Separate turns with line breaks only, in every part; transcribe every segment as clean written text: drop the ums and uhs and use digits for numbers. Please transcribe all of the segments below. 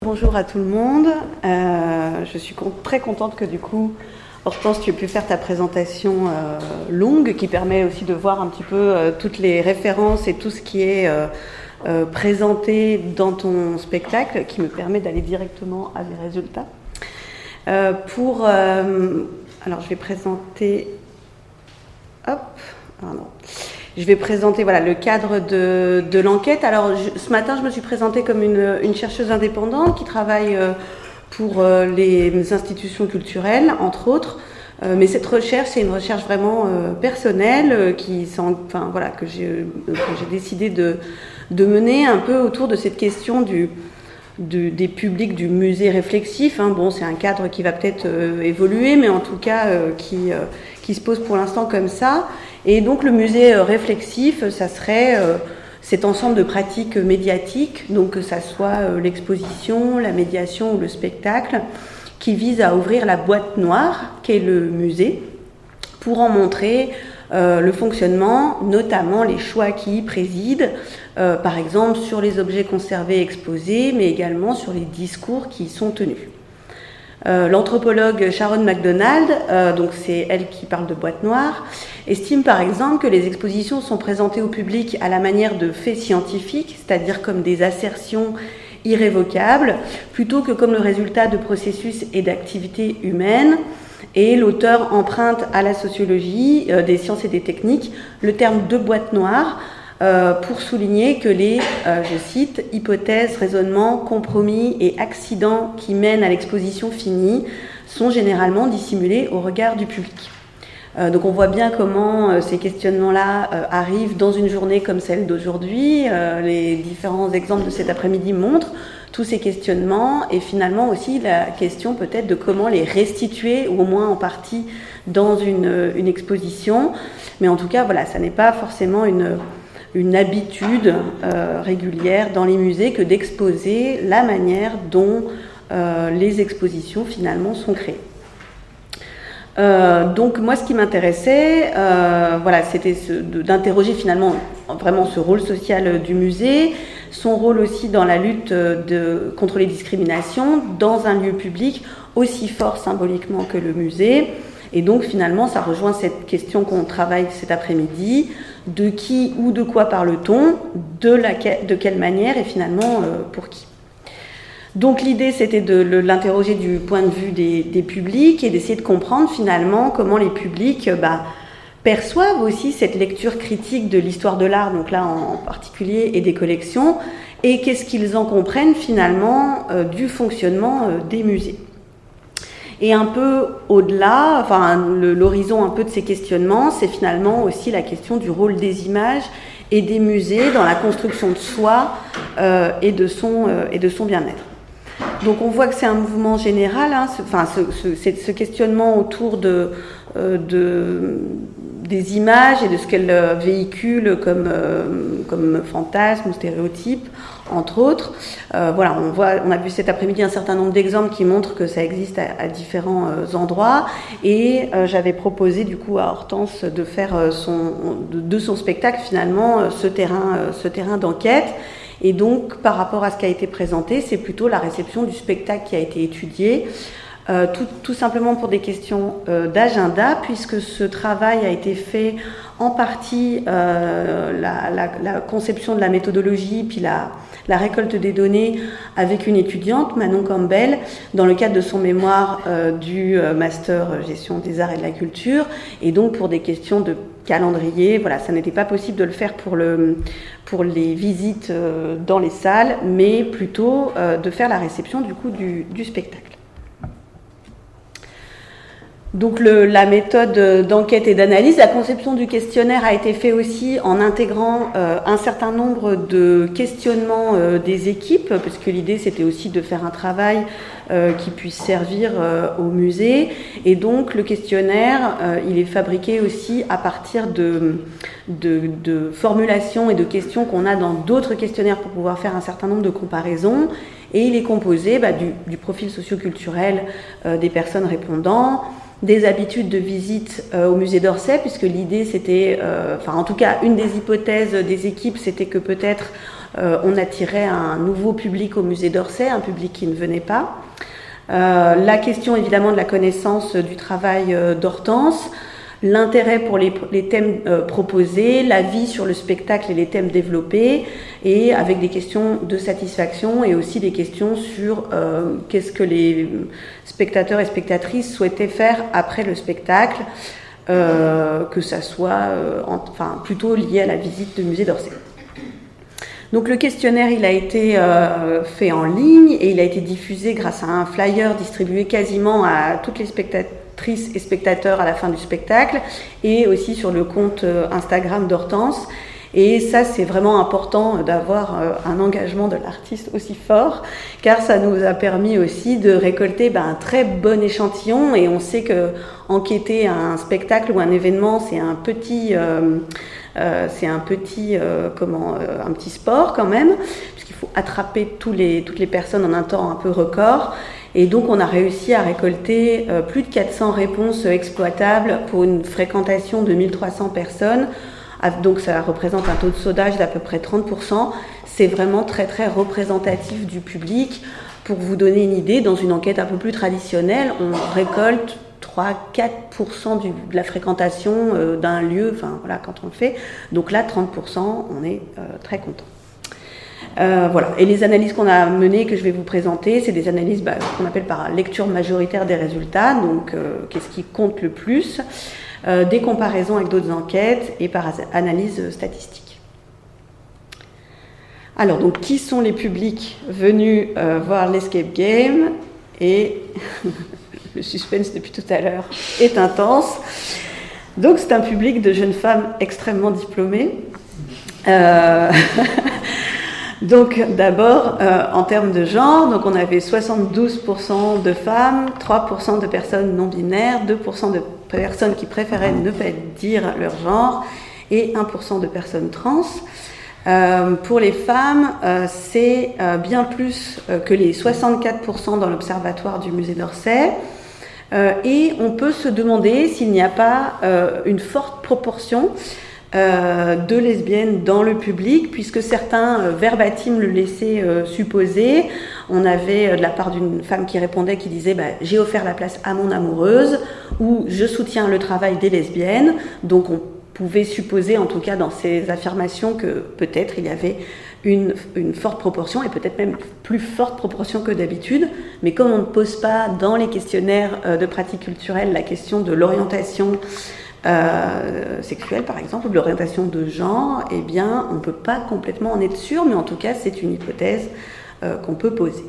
Bonjour à tout le monde, je suis très contente que du coup, Hortense, tu aies pu faire ta présentation longue qui permet aussi de voir un petit peu toutes les références et tout ce qui est présenté dans ton spectacle qui me permet d'aller directement à des résultats. Alors je vais présenter... Je vais présenter le cadre de l'enquête. Alors, ce matin, je me suis présentée comme une chercheuse indépendante qui travaille pour les institutions culturelles, entre autres. Mais cette recherche, c'est une recherche vraiment personnelle que j'ai décidé de mener un peu autour de cette question des publics du musée réflexif. C'est un cadre qui va peut-être évoluer, mais en tout cas qui se pose pour l'instant comme ça. Et donc le musée réflexif, ça serait cet ensemble de pratiques médiatiques, donc que ça soit l'exposition, la médiation ou le spectacle, qui vise à ouvrir la boîte noire qu'est le musée, pour en montrer le fonctionnement, notamment les choix qui y président, par exemple sur les objets conservés et exposés, mais également sur les discours qui y sont tenus. L'anthropologue Sharon McDonald, donc c'est elle qui parle de boîte noire, estime par exemple que les expositions sont présentées au public à la manière de faits scientifiques, c'est-à-dire comme des assertions irrévocables, plutôt que comme le résultat de processus et d'activités humaines. Et l'auteur emprunte à la sociologie des sciences et des techniques le terme de boîte noire pour souligner que les, je cite, hypothèses, raisonnements, compromis et accidents qui mènent à l'exposition finie sont généralement dissimulés au regard du public. Donc on voit bien comment ces questionnements-là arrivent dans une journée comme celle d'aujourd'hui. Les différents exemples de cet après-midi montrent tous ces questionnements et finalement aussi la question peut-être de comment les restituer, ou au moins en partie, dans une exposition. Mais en tout cas, ça n'est pas forcément une habitude régulière dans les musées que d'exposer la manière dont les expositions finalement sont créées. Donc moi ce qui m'intéressait, c'était d'interroger finalement vraiment ce rôle social du musée, son rôle aussi dans la lutte contre les discriminations dans un lieu public aussi fort symboliquement que le musée. Et donc finalement ça rejoint cette question qu'on travaille cet après-midi, de qui ou de quoi parle-t-on, de quelle manière et finalement pour qui. Donc l'idée c'était de l'interroger du point de vue des publics et d'essayer de comprendre finalement comment les publics perçoivent aussi cette lecture critique de l'histoire de l'art, donc là en particulier, et des collections, et qu'est-ce qu'ils en comprennent finalement du fonctionnement des musées. Et un peu au-delà, l'horizon un peu de ces questionnements, c'est finalement aussi la question du rôle des images et des musées dans la construction de soi et de son bien-être. Donc on voit que c'est un mouvement général, ce questionnement autour des images et de ce qu'elles véhiculent comme fantasmes ou stéréotypes, entre autres. On a vu cet après-midi un certain nombre d'exemples qui montrent que ça existe à différents endroits. Et j'avais proposé du coup à Hortense de faire de son spectacle finalement ce terrain d'enquête. Et donc, par rapport à ce qui a été présenté, c'est plutôt la réception du spectacle qui a été étudiée, tout simplement pour des questions d'agenda, puisque ce travail a été fait en partie, la conception de la méthodologie, puis la récolte des données avec une étudiante, Manon Campbell, dans le cadre de son mémoire du Master Gestion des Arts et de la Culture, et donc pour des questions de calendrier, ça n'était pas possible de le faire pour les visites dans les salles, mais plutôt de faire la réception du coup du spectacle. Donc la méthode d'enquête et d'analyse, la conception du questionnaire a été faite aussi en intégrant un certain nombre de questionnements des équipes, parce que l'idée c'était aussi de faire un travail qui puisse servir au musée. Et donc le questionnaire, il est fabriqué aussi à partir de formulations et de questions qu'on a dans d'autres questionnaires pour pouvoir faire un certain nombre de comparaisons. Et il est composé du profil socioculturel des personnes répondant, des habitudes de visite au musée d'Orsay, puisque l'idée c'était, en tout cas une des hypothèses des équipes, c'était que peut-être on attirait un nouveau public au musée d'Orsay, un public qui ne venait pas. La question évidemment de la connaissance du travail d'Hortense, l'intérêt pour les thèmes proposés, l'avis sur le spectacle et les thèmes développés, et avec des questions de satisfaction et aussi des questions sur qu'est-ce que les spectateurs et spectatrices souhaitaient faire après le spectacle, que ça soit plutôt lié à la visite du musée d'Orsay. Donc le questionnaire, il a été fait en ligne et il a été diffusé grâce à un flyer distribué quasiment à toutes les spectatrices et spectateurs à la fin du spectacle, et aussi sur le compte Instagram d'Hortense. Et ça, c'est vraiment important d'avoir un engagement de l'artiste aussi fort, car ça nous a permis aussi de récolter un très bon échantillon. Et on sait que enquêter à un spectacle ou un événement, c'est un petit sport quand même, puisqu'il faut attraper toutes les personnes en un temps un peu record. Et donc on a réussi à récolter plus de 400 réponses exploitables pour une fréquentation de 1300 personnes. Donc ça représente un taux de sondage d'à peu près 30%. C'est vraiment très très représentatif du public. Pour vous donner une idée, dans une enquête un peu plus traditionnelle, on récolte 3-4% de la fréquentation d'un lieu, quand on le fait. Donc là, 30%, on est très content. Voilà. Et les analyses qu'on a menées, que je vais vous présenter, c'est des analyses qu'on appelle par lecture majoritaire des résultats. Donc, qu'est-ce qui compte le plus, des comparaisons avec d'autres enquêtes et par analyse statistique. Alors, donc, qui sont les publics venus voir l'Escape Game? Et le suspense depuis tout à l'heure est intense. Donc, c'est un public de jeunes femmes extrêmement diplômées. Donc, d'abord, en termes de genre, donc on avait 72% de femmes, 3% de personnes non binaires, 2% de personnes qui préféraient ne pas dire leur genre et 1% de personnes trans. Pour les femmes, c'est bien plus que les 64% dans l'observatoire du musée d'Orsay. Et on peut se demander s'il n'y a pas une forte proportion de lesbiennes dans le public, puisque certains verbatim le laissaient supposer. On avait de la part d'une femme qui répondait, qui disait j'ai offert la place à mon amoureuse, ou je soutiens le travail des lesbiennes. Donc on pouvait supposer, en tout cas dans ces affirmations, que peut-être il y avait une forte proportion, et peut-être même plus forte proportion que d'habitude. Mais comme on ne pose pas dans les questionnaires de pratique culturelle la question de l'orientation sexuelle, par exemple, ou de l'orientation de genre, eh bien, on ne peut pas complètement en être sûr, mais en tout cas, c'est une hypothèse qu'on peut poser.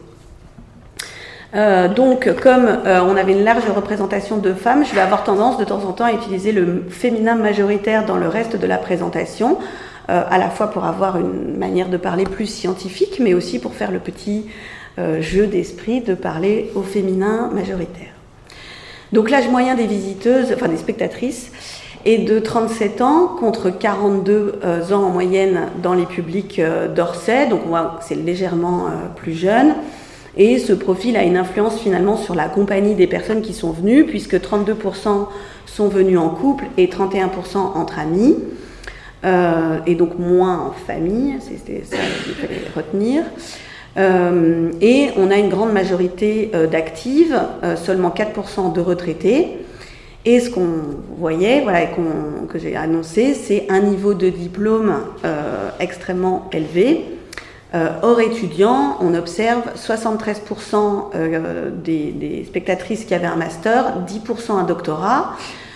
Donc, comme on avait une large représentation de femmes, je vais avoir tendance de temps en temps à utiliser le féminin majoritaire dans le reste de la présentation, à la fois pour avoir une manière de parler plus scientifique, mais aussi pour faire le petit jeu d'esprit de parler au féminin majoritaire. Donc l'âge moyen des visiteuses, des spectatrices, est de 37 ans contre 42 ans en moyenne dans les publics d'Orsay. Donc on voit que c'est légèrement plus jeune. Et ce profil a une influence finalement sur la compagnie des personnes qui sont venues, puisque 32% sont venus en couple et 31% entre amis. Et donc moins en famille, c'était ça qu'il fallait retenir. Et on a une grande majorité d'actives, seulement 4% de retraités. Et ce qu'on voyait, que j'ai annoncé, c'est un niveau de diplôme extrêmement élevé. Hors étudiants, on observe 73% des spectatrices qui avaient un master, 10% un doctorat,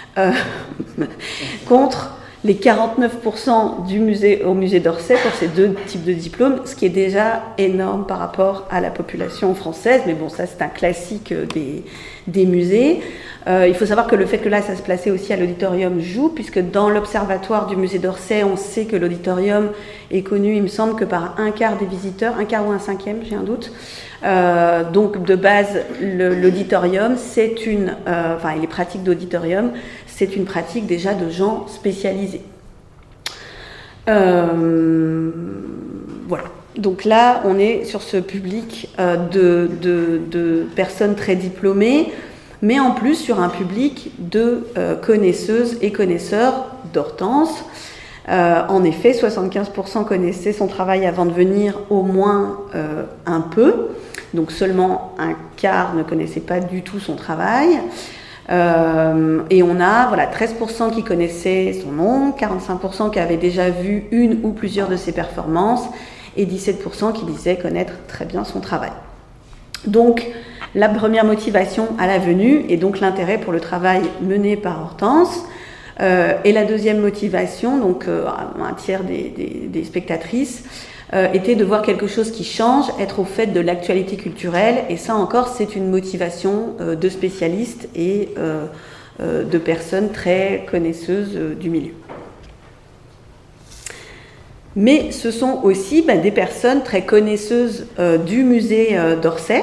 contre les 49% au musée d'Orsay pour ces deux types de diplômes, ce qui est déjà énorme par rapport à la population française. Mais bon, ça c'est un classique des musées. Il faut savoir que le fait que là ça se plaçait aussi à l'auditorium joue, puisque dans l'observatoire du musée d'Orsay, on sait que l'auditorium est connu, il me semble, que par un quart des visiteurs, un quart ou un cinquième, j'ai un doute. Donc de base, l'auditorium, c'est et les pratiques d'auditorium, c'est une pratique déjà de gens spécialisés. Voilà. Donc là, on est sur ce public de personnes très diplômées, mais en plus sur un public de connaisseuses et connaisseurs d'Hortense. En effet, 75% connaissaient son travail avant de venir au moins un peu. Donc seulement un quart ne connaissait pas du tout son travail. Et on a 13% qui connaissaient son nom, 45% qui avaient déjà vu une ou plusieurs de ses performances et 17% qui disaient connaître très bien son travail. Donc la première motivation à la venue est donc l'intérêt pour le travail mené par Hortense. Et la deuxième motivation, donc un tiers des spectatrices, était de voir quelque chose qui change, être au fait de l'actualité culturelle. Et ça encore, c'est une motivation de spécialistes et de personnes très connaisseuses du milieu. Mais ce sont aussi des personnes très connaisseuses du musée d'Orsay.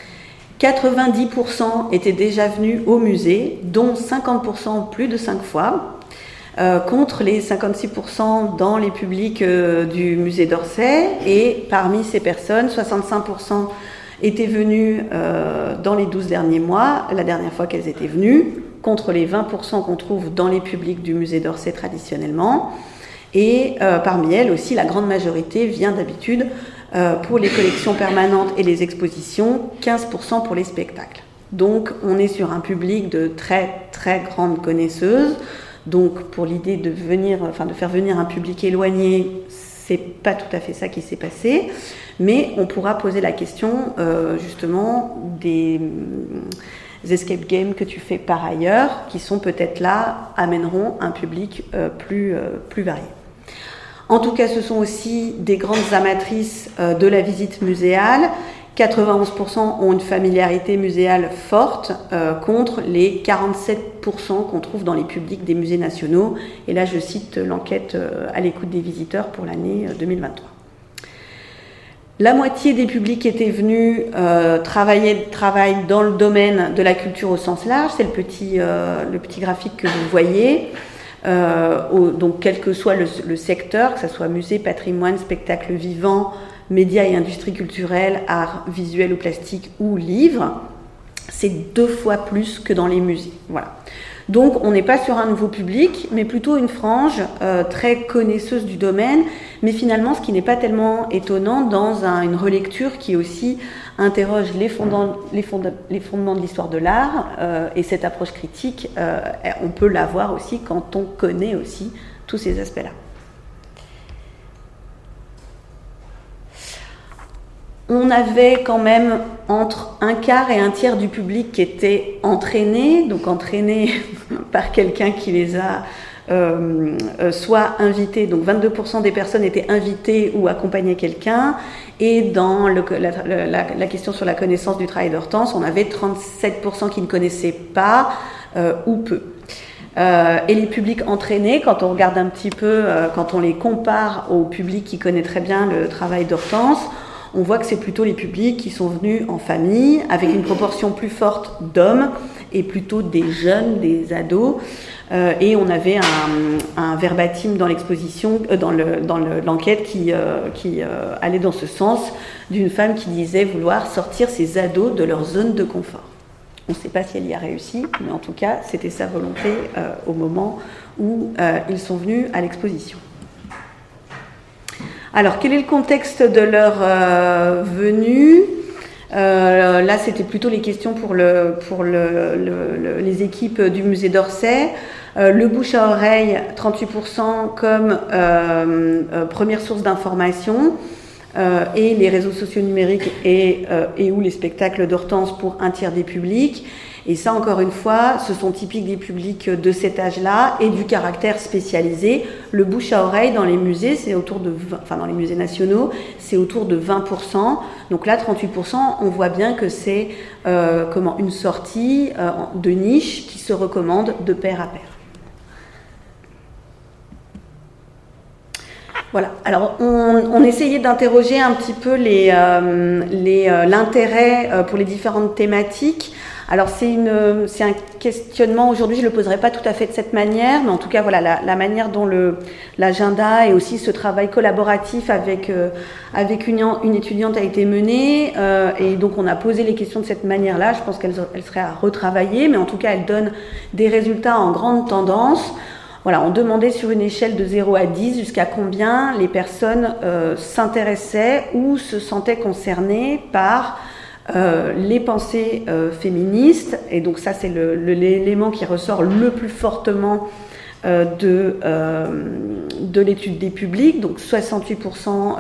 90% étaient déjà venus au musée, dont 50% plus de 5 fois, contre les 56% dans les publics du musée d'Orsay. Et parmi ces personnes, 65% étaient venus dans les 12 derniers mois, la dernière fois qu'elles étaient venues, contre les 20% qu'on trouve dans les publics du musée d'Orsay traditionnellement. Et parmi elles aussi, la grande majorité vient d'habitude pour les collections permanentes et les expositions, 15% pour les spectacles. Donc on est sur un public de très très grandes connaisseuses. Donc pour l'idée de faire venir un public éloigné, c'est pas tout à fait ça qui s'est passé. Mais on pourra poser la question justement des escape games que tu fais par ailleurs, qui sont peut-être là, amèneront un public plus varié. En tout cas, ce sont aussi des grandes amatrices de la visite muséale. 91% ont une familiarité muséale forte contre les 47% qu'on trouve dans les publics des musées nationaux. Et là, je cite l'enquête à l'écoute des visiteurs pour l'année 2023. La moitié des publics étaient venus travaillent dans le domaine de la culture au sens large. C'est le petit graphique que vous voyez. Donc quel que soit le secteur, que ce soit musée, patrimoine, spectacle vivant, médias et industrie culturelle, art visuel ou plastique ou livre, c'est 2 fois plus que dans les musées. Voilà. Donc on n'est pas sur un nouveau public, mais plutôt une frange très connaisseuse du domaine, mais finalement ce qui n'est pas tellement étonnant dans une relecture qui aussi interroge les fondements de l'histoire de l'art, et cette approche critique, on peut l'avoir aussi quand on connaît aussi tous ces aspects-là. On avait quand même entre un quart et un tiers du public qui était entraîné, donc entraîné par quelqu'un qui les a soit invités, donc 22% des personnes étaient invitées ou accompagnaient quelqu'un, et dans la question sur la connaissance du travail d'Hortense, on avait 37% qui ne connaissaient pas ou peu. Et les publics entraînés, quand on regarde un petit peu, quand on les compare au public qui connaît très bien le travail d'Hortense, on voit que c'est plutôt les publics qui sont venus en famille, avec une proportion plus forte d'hommes et plutôt des jeunes, des ados. Et on avait un verbatim dans l'exposition, dans l'enquête qui allait dans ce sens, d'une femme qui disait vouloir sortir ses ados de leur zone de confort. On ne sait pas si elle y a réussi, mais en tout cas, c'était sa volonté au moment où ils sont venus à l'exposition. Alors, quel est le contexte de leur venue ? Là, c'était plutôt les questions pour les équipes du musée d'Orsay. Le bouche à oreille, 38% comme première source d'information, et les réseaux sociaux numériques et ou les spectacles d'Hortense pour un tiers des publics. Et ça, encore une fois, ce sont typiques des publics de cet âge-là et du caractère spécialisé. Le bouche à oreille dans les musées, c'est autour de 20, dans les musées nationaux, c'est autour de 20%. Donc là, 38%, on voit bien que c'est une sortie de niche qui se recommande de pair à pair. Voilà. Alors, on essayait d'interroger un petit peu l'intérêt pour les différentes thématiques. Alors, c'est un questionnement, aujourd'hui, je ne le poserai pas tout à fait de cette manière, mais en tout cas, voilà, la manière dont l'agenda et aussi ce travail collaboratif avec une étudiante a été mené, et donc on a posé les questions de cette manière-là. Je pense qu'elle serait à retravailler, mais en tout cas, elle donne des résultats en grande tendance. Voilà, on demandait sur une échelle de 0 à 10 jusqu'à combien les personnes s'intéressaient ou se sentaient concernées par les pensées féministes. Et donc ça, c'est l'élément qui ressort le plus fortement de l'étude des publics. Donc 68%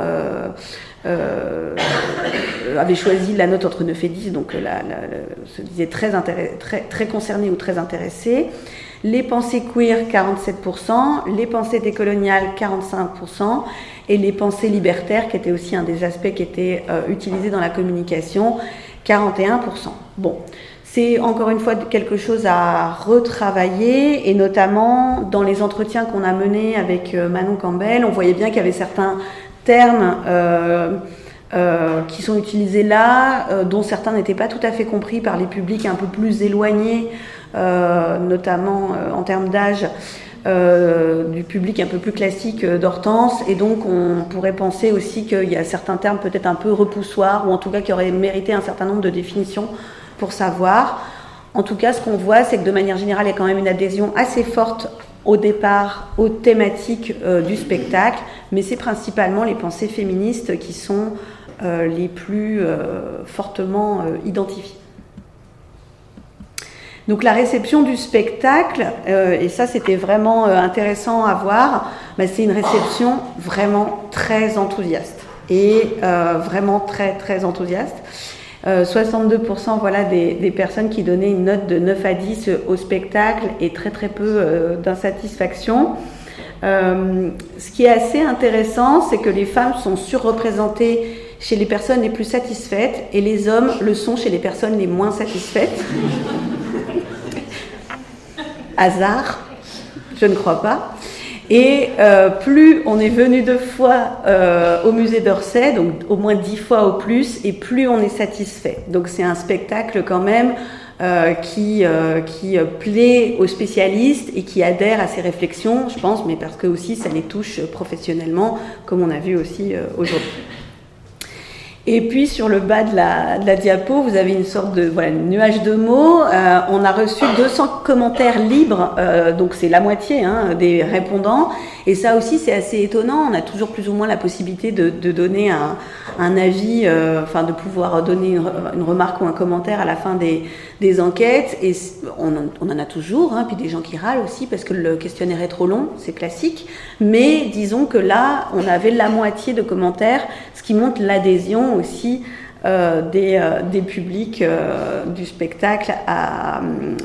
avaient choisi la note entre 9 et 10, donc se disaient très concernés ou très intéressés. Les pensées queer, 47%, les pensées décoloniales, 45%, et les pensées libertaires, qui étaient aussi un des aspects qui étaient utilisés dans la communication, 41%. Bon, c'est encore une fois quelque chose à retravailler, et notamment dans les entretiens qu'on a menés avec Manon Campbell, on voyait bien qu'il y avait certains termes qui sont utilisés là, dont certains n'étaient pas tout à fait compris par les publics un peu plus éloignés, notamment en termes d'âge, du public un peu plus classique d'Hortense, et donc on pourrait penser aussi qu'il y a certains termes peut-être un peu repoussoirs, ou en tout cas qui auraient mérité un certain nombre de définitions pour savoir. En tout cas, ce qu'on voit, c'est que de manière générale, il y a quand même une adhésion assez forte au départ aux thématiques du spectacle, mais c'est principalement les pensées féministes qui sont les plus fortement identifiées. Donc la réception du spectacle, et ça c'était vraiment intéressant à voir, c'est une réception vraiment très enthousiaste, et vraiment très très enthousiaste. 62% voilà, des personnes qui donnaient une note de 9 à 10 au spectacle, et très très peu d'insatisfaction. Ce qui est assez intéressant, c'est que les femmes sont surreprésentées chez les personnes les plus satisfaites, et les hommes le sont chez les personnes les moins satisfaites. Hasard? Je ne crois pas. Et plus on est venu 2 fois au musée d'Orsay, donc au moins 10 fois au plus, et plus on est satisfait. Donc c'est un spectacle quand même qui plaît aux spécialistes et qui adhère à ces réflexions, je pense, mais parce que aussi ça les touche professionnellement, comme on a vu aussi aujourd'hui. Et puis sur le bas de la diapo, vous avez une sorte de nuage de mots. On a reçu 200 commentaires libres, donc c'est la moitié des répondants. Et ça aussi c'est assez étonnant. On a toujours plus ou moins la possibilité de donner un avis, de pouvoir donner une remarque ou un commentaire à la fin des enquêtes. Et on en a toujours, puis des gens qui râlent aussi parce que le questionnaire est trop long, c'est classique. Mais disons que là, on avait la moitié de commentaires, ce qui montre l'adhésion aussi des publics du spectacle à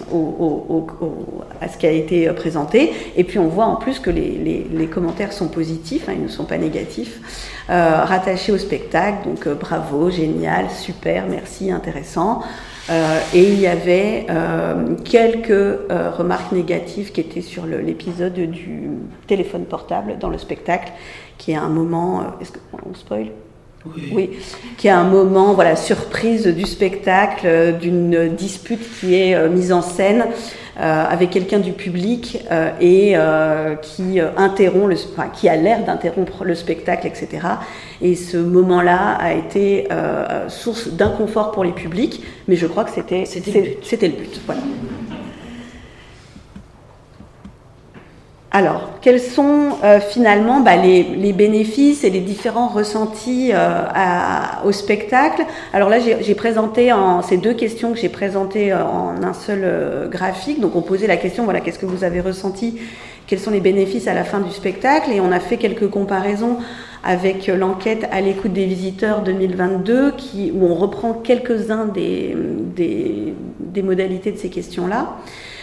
ce qui a été présenté. Et puis on voit en plus que les commentaires sont positifs, ils ne sont pas négatifs, rattachés au spectacle. Donc bravo, génial, super, merci, intéressant. Et il y avait quelques remarques négatives qui étaient sur l'épisode du téléphone portable dans le spectacle, qui est un moment... Est-ce qu'on spoil ? Oui, qui est un moment surprise du spectacle, d'une dispute qui est mise en scène avec quelqu'un du public et qui a l'air d'interrompre le spectacle, etc. Et ce moment-là a été source d'inconfort pour les publics, mais je crois que c'était le but. Voilà. Alors, quels sont finalement les bénéfices et les différents ressentis au spectacle? Alors là, j'ai présenté ces 2 questions que j'ai présentées en un seul graphique. Donc, on posait la question, qu'est-ce que vous avez ressenti? Quels sont les bénéfices à la fin du spectacle? Et on a fait quelques comparaisons avec l'enquête à l'écoute des visiteurs 2022, où on reprend quelques-uns des modalités de ces questions-là.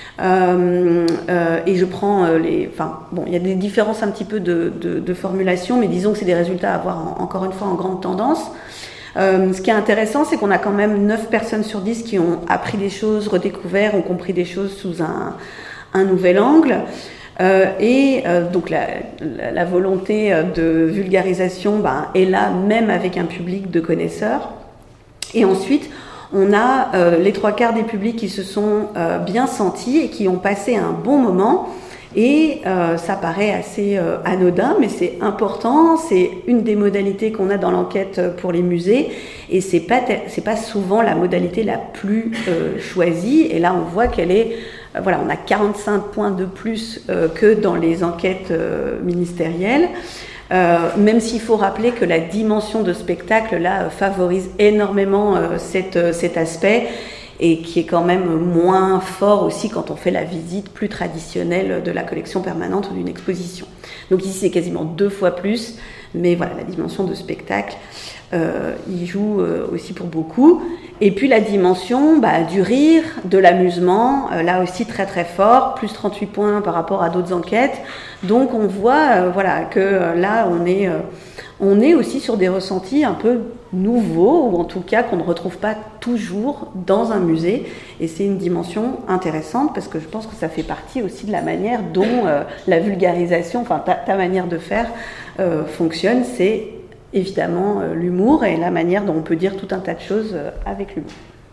Et je prends il y a des différences un petit peu de formulation, mais disons que c'est des résultats à voir encore une fois en grande tendance. Ce qui est intéressant, c'est qu'on a quand même 9 personnes sur 10 qui ont appris des choses, redécouvert, ont compris des choses sous un nouvel angle. Donc la volonté de vulgarisation est là, même avec un public de connaisseurs. Et ensuite, on a les 3/4 des publics qui se sont bien sentis et qui ont passé un bon moment. Et ça paraît assez anodin, mais c'est important, c'est une des modalités qu'on a dans l'enquête pour les musées, et c'est pas souvent la modalité la plus choisie, et là on voit qu'elle est, voilà, on a 45 points de plus que dans les enquêtes ministérielles, même s'il faut rappeler que la dimension de spectacle là favorise énormément cet aspect, et qui est quand même moins fort aussi quand on fait la visite plus traditionnelle de la collection permanente ou d'une exposition. Donc ici c'est quasiment 2 fois plus, mais voilà, la dimension de spectacle y joue aussi pour beaucoup. Et puis la dimension du rire, de l'amusement, là aussi très très fort, plus 38 points par rapport à d'autres enquêtes. Donc on voit voilà, que là on est aussi sur des ressentis un peu nouveaux, ou en tout cas qu'on ne retrouve pas toujours dans un musée, et c'est une dimension intéressante parce que je pense que ça fait partie aussi de la manière dont la vulgarisation, enfin ta manière de faire fonctionne, c'est évidemment l'humour et la manière dont on peut dire tout un tas de choses avec l'humour.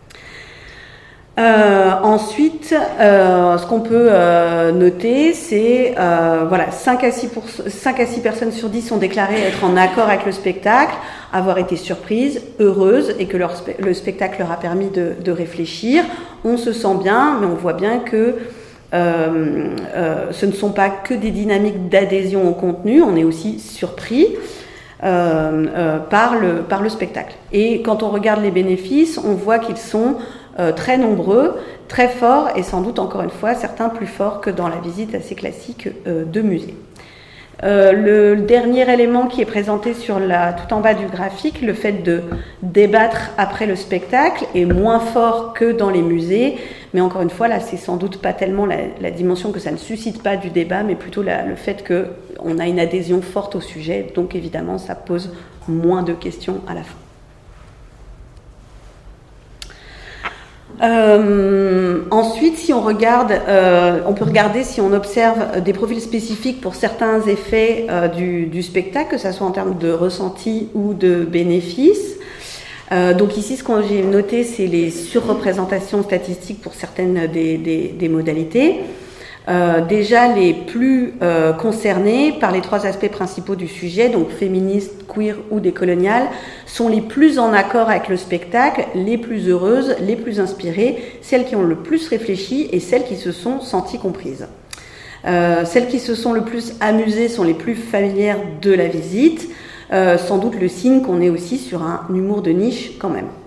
Ensuite, ce qu'on peut noter, c'est voilà, 5 à 6 personnes sur 10 sont déclarées être en accord avec le spectacle, avoir été surprises, heureuses, et que le spectacle leur a permis de réfléchir. On se sent bien, mais on voit bien que ce ne sont pas que des dynamiques d'adhésion au contenu, on est aussi surpris par le spectacle. Et quand on regarde les bénéfices, on voit qu'ils sont très nombreux, très forts, et sans doute encore une fois certains plus forts que dans la visite assez classique de musée. Le dernier élément qui est présenté tout en bas du graphique, le fait de débattre après le spectacle, est moins fort que dans les musées, mais encore une fois là c'est sans doute pas tellement la dimension que ça ne suscite pas du débat, mais plutôt le fait qu'on a une adhésion forte au sujet, donc évidemment ça pose moins de questions à la fin. Ensuite, si on regarde, on peut regarder si on observe des profils spécifiques pour certains effets du spectacle, que ce soit en termes de ressenti ou de bénéfices. Donc ici, ce que j'ai noté, c'est les surreprésentations statistiques pour certaines des modalités. Déjà les plus concernés par les 3 aspects principaux du sujet, donc féministes, queer ou décoloniales, sont les plus en accord avec le spectacle, les plus heureuses, les plus inspirées, celles qui ont le plus réfléchi et celles qui se sont senties comprises. Celles qui se sont le plus amusées sont les plus familières de la visite, sans doute le signe qu'on est aussi sur un humour de niche quand même.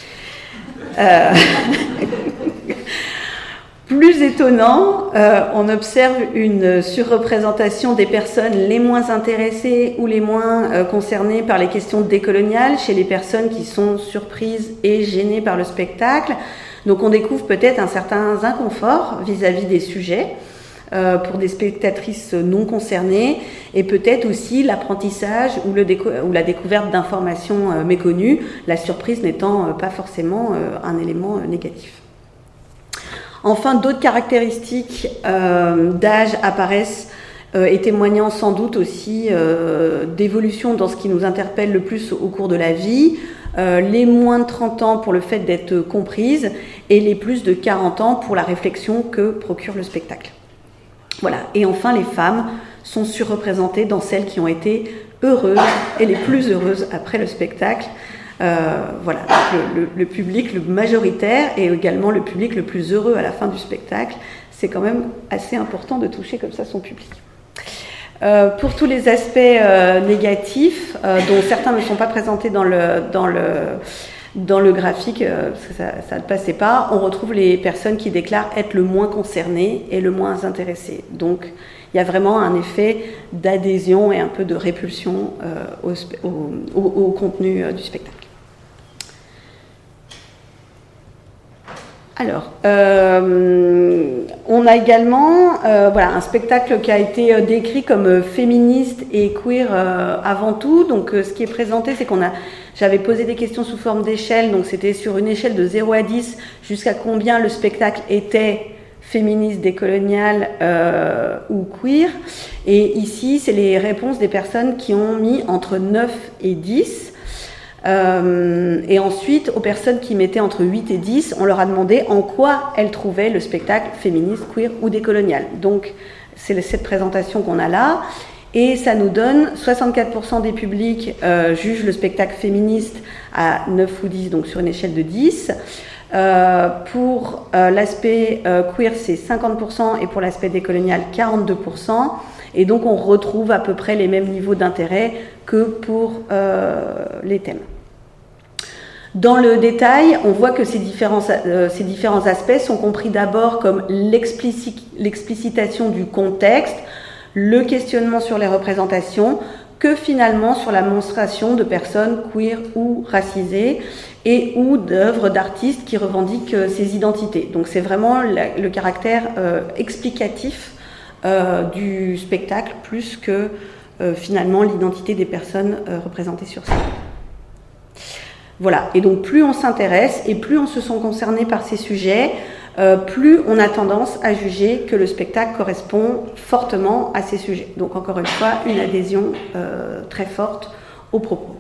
Plus étonnant, on observe une surreprésentation des personnes les moins intéressées ou les moins concernées par les questions décoloniales chez les personnes qui sont surprises et gênées par le spectacle. Donc on découvre peut-être un certain inconfort vis-à-vis des sujets pour des spectatrices non concernées, et peut-être aussi l'apprentissage ou la découverte d'informations méconnues, la surprise n'étant pas forcément un élément négatif. Enfin, d'autres caractéristiques d'âge apparaissent et témoignant sans doute aussi d'évolution dans ce qui nous interpelle le plus au cours de la vie. Les moins de 30 ans pour le fait d'être comprises, et les plus de 40 ans pour la réflexion que procure le spectacle. Voilà. Et enfin, les femmes sont surreprésentées dans celles qui ont été heureuses et les plus heureuses après le spectacle. Voilà, le public le majoritaire et également le public le plus heureux à la fin du spectacle. C'est quand même assez important de toucher comme ça son public. Pour tous les aspects négatifs, dont certains ne sont pas présentés dans le graphique, parce que ça ne passait pas, on retrouve les personnes qui déclarent être le moins concernées et le moins intéressées. Donc il y a vraiment un effet d'adhésion et un peu de répulsion au contenu du spectacle. Alors, on a également un spectacle qui a été décrit comme féministe et queer avant tout. Donc, ce qui est présenté, c'est j'avais posé des questions sous forme d'échelle. Donc, c'était sur une échelle de 0 à 10, jusqu'à combien le spectacle était féministe, décolonial ou queer. Et ici, c'est les réponses des personnes qui ont mis entre 9 et 10. Et ensuite, aux personnes qui mettaient entre 8 et 10, on leur a demandé en quoi elles trouvaient le spectacle féministe, queer ou décolonial. Donc, c'est cette présentation qu'on a là. Et ça nous donne 64% des publics jugent le spectacle féministe à 9 ou 10, donc sur une échelle de 10. Pour l'aspect queer, c'est 50% et pour l'aspect décolonial, 42%. Et donc on retrouve à peu près les mêmes niveaux d'intérêt que pour les thèmes. Dans le détail, on voit que ces différents aspects sont compris d'abord comme l'explicitation du contexte, le questionnement sur les représentations, que finalement sur la monstration de personnes queer ou racisées et ou d'œuvres d'artistes qui revendiquent ces identités. Donc c'est vraiment le caractère explicatif du spectacle plus que finalement l'identité des personnes représentées sur scène. Voilà, et donc plus on s'intéresse et plus on se sent concerné par ces sujets, plus on a tendance à juger que le spectacle correspond fortement à ces sujets. Donc encore une fois, une adhésion très forte aux propos.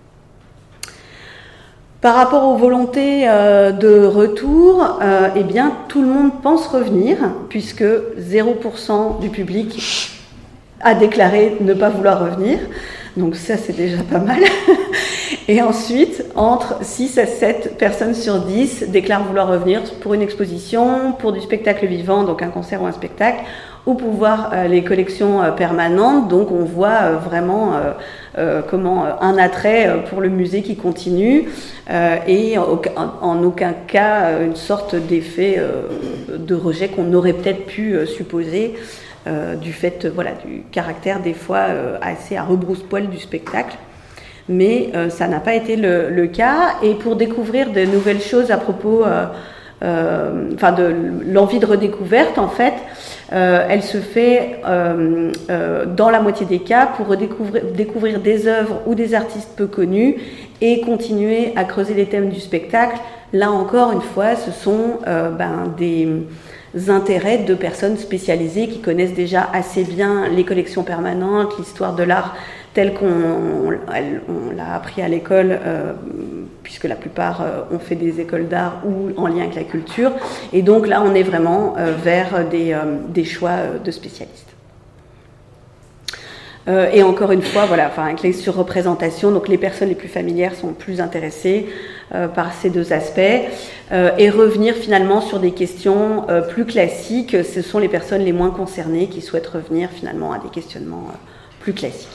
Par rapport aux volontés de retour, eh bien, tout le monde pense revenir, puisque 0% du public a déclaré ne pas vouloir revenir. Donc ça, c'est déjà pas mal. Et ensuite, entre 6 à 7 personnes sur 10 déclarent vouloir revenir pour une exposition, pour du spectacle vivant, donc un concert ou un spectacle, ou pour voir les collections permanentes. Donc on voit vraiment comment un attrait pour le musée qui continue et en aucun cas une sorte d'effet de rejet qu'on aurait peut-être pu supposer du fait du caractère des fois assez à rebrousse-poil du spectacle. Mais ça n'a pas été le cas. Et pour découvrir de nouvelles choses à propos de l'envie de redécouverte, en fait, elle se fait dans la moitié des cas pour découvrir des œuvres ou des artistes peu connus et continuer à creuser les thèmes du spectacle. Là encore, une fois, ce sont des intérêts de personnes spécialisées qui connaissent déjà assez bien les collections permanentes, l'histoire de l'art telle qu'on l'a appris à l'école, puisque la plupart ont fait des écoles d'art ou en lien avec la culture. Et donc là, on est vraiment vers des choix de spécialistes. Et encore une fois, avec les surreprésentations, donc les personnes les plus familières sont plus intéressées par ces deux aspects. Et revenir finalement sur des questions plus classiques, ce sont les personnes les moins concernées qui souhaitent revenir finalement à des questionnements plus classiques.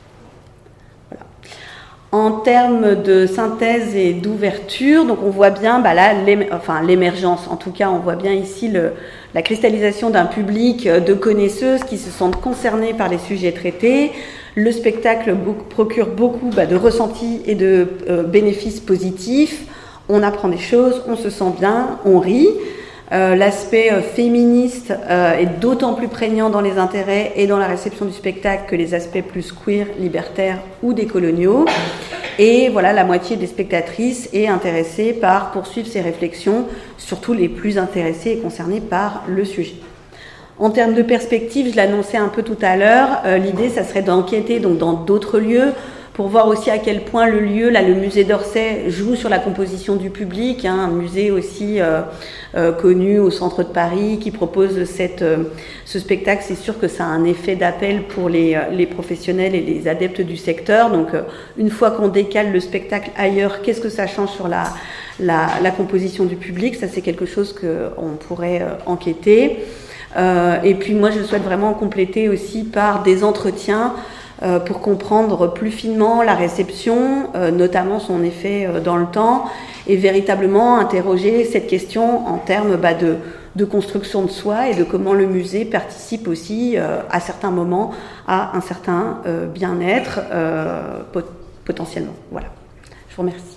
En termes de synthèse et d'ouverture, donc on voit bien là l'émergence, en tout cas on voit bien ici la cristallisation d'un public de connaisseuses qui se sentent concernées par les sujets traités. Le spectacle procure beaucoup de ressentis et de bénéfices positifs. On apprend des choses, on se sent bien, on rit. L'aspect féministe est d'autant plus prégnant dans les intérêts et dans la réception du spectacle que les aspects plus queer, libertaires ou décoloniaux. Et la moitié des spectatrices est intéressée par poursuivre ces réflexions, surtout les plus intéressées et concernées par le sujet. En termes de perspective, je l'annonçais un peu tout à l'heure, l'idée, ça serait d'enquêter donc dans d'autres lieux, pour voir aussi à quel point le lieu, le musée d'Orsay, joue sur la composition du public, un musée aussi connu au centre de Paris qui propose ce spectacle. C'est sûr que ça a un effet d'appel pour les professionnels et les adeptes du secteur. Donc une fois qu'on décale le spectacle ailleurs, qu'est-ce que ça change sur la composition du public? Ça, c'est quelque chose qu'on pourrait enquêter. Et puis moi, je souhaite vraiment compléter aussi par des entretiens pour comprendre plus finement la réception, notamment son effet dans le temps, et véritablement interroger cette question en termes de construction de soi et de comment le musée participe aussi à certains moments à un certain bien-être potentiellement. Voilà. Je vous remercie.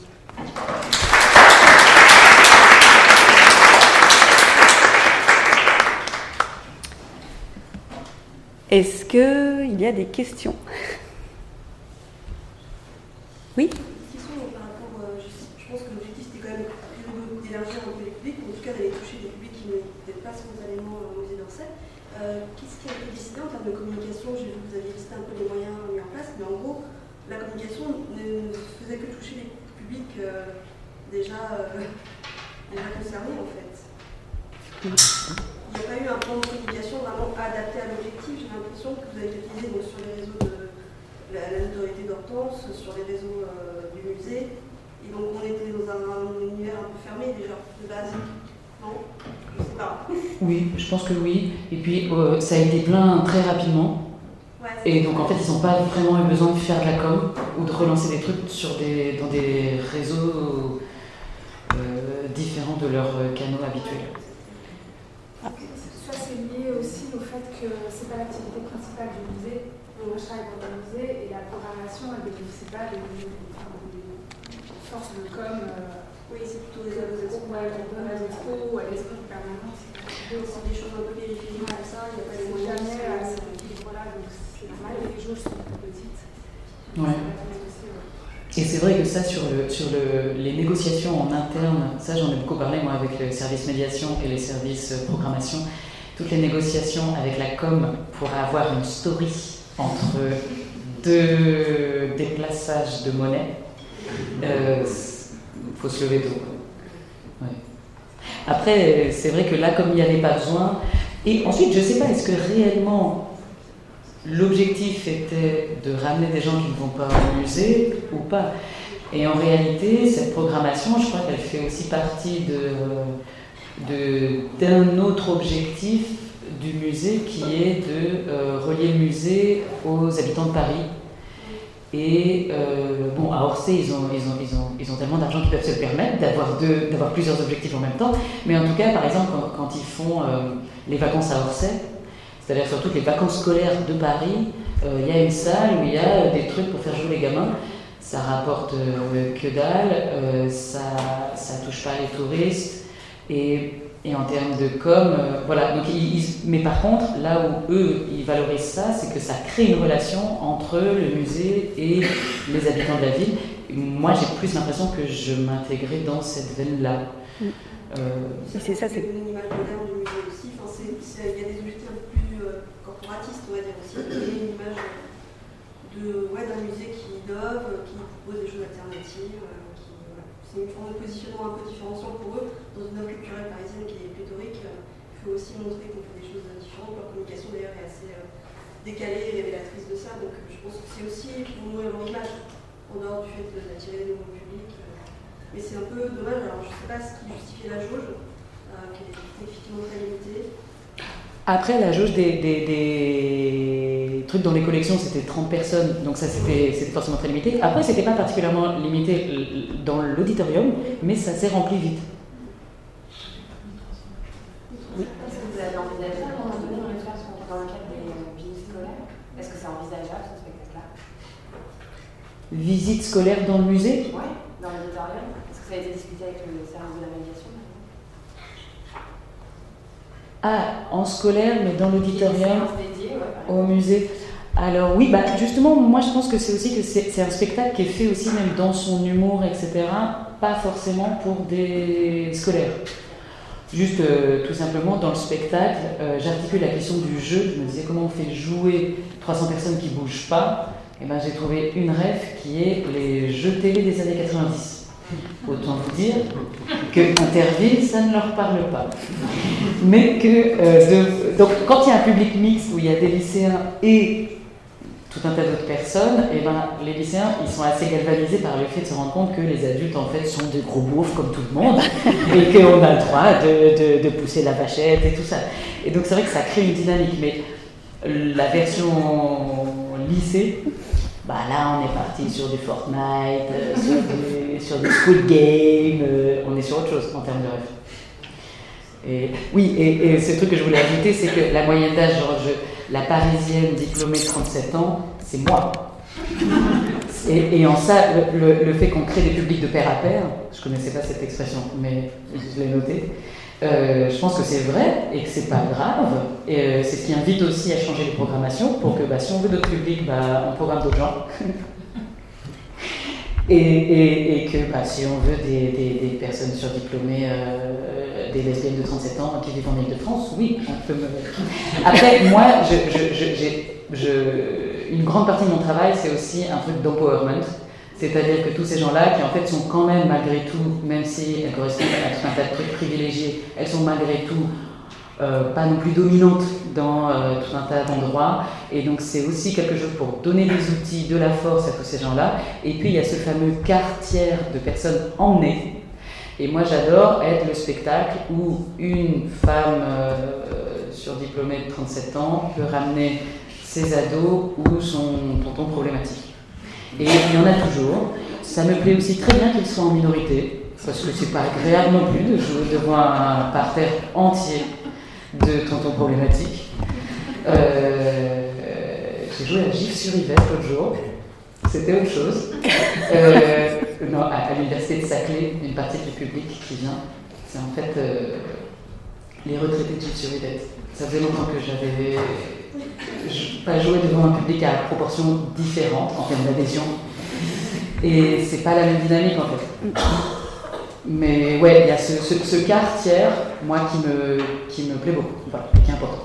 Est-ce qu'il y a des questions? Oui?
Question par rapport, je pense que l'objectif c'était quand même d'élargir un peu les publics, ou en tout cas d'aller toucher des publics qui n'étaient peut-être pas spontanément au musée d'Orsay. Qu'est-ce qui a été décidé en termes de communication? J'ai vu que vous aviez listé un peu les moyens mis en place, mais en gros, la communication ne faisait que toucher les publics déjà concernés en fait. Il n'y a pas eu un plan de communication vraiment adapté à l'objectif. J'ai l'impression que vous avez utilisé donc, sur les réseaux de la notoriété d'Hortense, sur les réseaux du musée. Et donc on était dans un univers un peu fermé déjà, de base. Non, je sais pas.
Oui, je pense que oui. Et puis ça a été plein très rapidement.
Ouais,
et donc en fait ils n'ont pas vraiment eu besoin de faire de la com ou de relancer des trucs dans des réseaux différents de leurs canaux habituels.
Ça c'est lié aussi au fait que c'est pas l'activité principale du musée. Moi je travaille dans le musée et la programmation elle ne bénéficie pas des forces de com.
Oui, c'est plutôt des expos,
à l'expo ou à l'expo permanente.
C'est des choses un peu périphériques comme ça, il n'y a pas les moyens.
Voilà, donc c'est normal, les jauges sont plus petites.
Ouais. Et c'est vrai que ça, sur les négociations en interne, ça j'en ai beaucoup parlé moi avec le service médiation et les services programmation, toutes les négociations avec la com pour avoir une story entre deux déplaçages de monnaie, faut se lever tôt. Ouais. Après, c'est vrai que là, comme il n'y avait pas besoin, et ensuite, je ne sais pas, est-ce que réellement l'objectif était de ramener des gens qui ne vont pas au musée ou pas? Et en réalité, cette programmation, je crois qu'elle fait aussi partie d'un autre objectif du musée qui est de relier le musée aux habitants de Paris. Et à Orsay, ils ont tellement d'argent qu'ils peuvent se permettre d'avoir plusieurs objectifs en même temps. Mais en tout cas, par exemple, quand ils font les vacances à Orsay, c'est-à-dire sur toutes les vacances scolaires de Paris, il y a une salle où il y a des trucs pour faire jouer les gamins. Ça rapporte que dalle, ça touche pas les touristes. Et en termes de com, voilà. Donc, mais par contre, là où eux, ils valorisent ça, c'est que ça crée une relation entre le musée et les habitants de la ville. Et moi, j'ai plus l'impression que je m'intégrais dans cette veine-là.
C'est ça, c'est une image moderne du musée aussi. Enfin, il y a des objectifs un peu plus corporatistes, on va dire aussi. Il y a une image d'un musée qui innove, qui propose des choses alternatives. C'est une forme de positionnement un peu différenciant pour eux. Dans une œuvre culturelle parisienne qui est pléthorique, il faut aussi montrer qu'on fait des choses différentes. Leur communication d'ailleurs est assez décalée et révélatrice de ça. Donc je pense que c'est aussi pour nourrir leur image, en dehors du fait d'attirer des nouveaux publics. Mais c'est un peu dommage. Alors je ne sais pas ce qui justifie la jauge, qui est effectivement très limitée.
Après, la jauge des trucs dans les collections, c'était 30 personnes, donc ça c'était forcément très limité. Après, c'était pas particulièrement limité dans l'auditorium, mais ça s'est rempli vite.
Oui. Est-ce que vous avez envisagé à un moment donné de le faire dans le cadre des visites scolaires? Est-ce que c'est envisageable ce spectacle-là?
Visite scolaire dans le musée?
Oui, dans l'auditorium. Est-ce que ça a été discuté avec le service de la médiation?
Ah, en scolaire, mais dans l'auditorium, au musée. Alors oui, justement, moi je pense que c'est aussi que c'est un spectacle qui est fait aussi même dans son humour, etc. Pas forcément pour des scolaires. Juste tout simplement dans le spectacle, j'articule la question du jeu. Je me disais comment on fait jouer 300 personnes qui bougent pas. Et j'ai trouvé une rêve qui est les jeux télé des années 90. Autant vous dire que Interville, ça ne leur parle pas. Mais que donc quand il y a un public mixte où il y a des lycéens et tout un tas d'autres personnes, les lycéens ils sont assez galvanisés par le fait de se rendre compte que les adultes en fait sont des gros beaufs comme tout le monde et qu'on a le droit de pousser la vachette et tout ça. Et donc c'est vrai que ça crée une dynamique. Mais la version lycée, là on est parti sur du Fortnite, sur du Squid Game, on est sur autre chose en termes de rêve. Et oui, et ce truc que je voulais ajouter, c'est que la moyenne d'âge, la parisienne diplômée de 37 ans, c'est moi. Et en ça, le fait qu'on crée des publics de pair à pair, je ne connaissais pas cette expression, mais je l'ai notée, je pense que c'est vrai et que c'est pas grave. Et c'est ce qui invite aussi à changer les programmations pour que si on veut d'autres publics, on programme d'autres gens. et que si on veut des personnes surdiplômées, des lesbiennes de 37 ans qui vivent en Ile-de-France, oui, on peut me... Après, moi, une grande partie de mon travail, c'est aussi un truc d'empowerment. C'est-à-dire que tous ces gens-là, qui en fait sont quand même malgré tout, même si elles correspondent à tout un tas de trucs privilégiés, elles sont malgré tout pas non plus dominante dans tout un tas d'endroits. Et donc c'est aussi quelque chose pour donner des outils, de la force à tous ces gens-là. Et puis il y a ce fameux quart tiers de personnes emmenées. Et moi j'adore être le spectacle où une femme surdiplômée de 37 ans peut ramener ses ados ou son tonton problématique. Et il y en a toujours. Ça me plaît aussi très bien qu'ils soient en minorité, parce que c'est pas agréable non plus de jouer devant un parterre entier de tontons problématiques. J'ai joué à Gif sur Yvette l'autre jour, c'était autre chose. Non, à l'université de Saclay, une partie du public qui vient, c'est en fait les retraités de Gif sur Yvette. Ça faisait longtemps que j'avais pas joué devant un public à proportions différentes en termes d'adhésion. Et c'est pas la même dynamique en fait. Mais ouais, il y a ce quart tiers, moi, qui me plaît beaucoup, enfin, qui est important.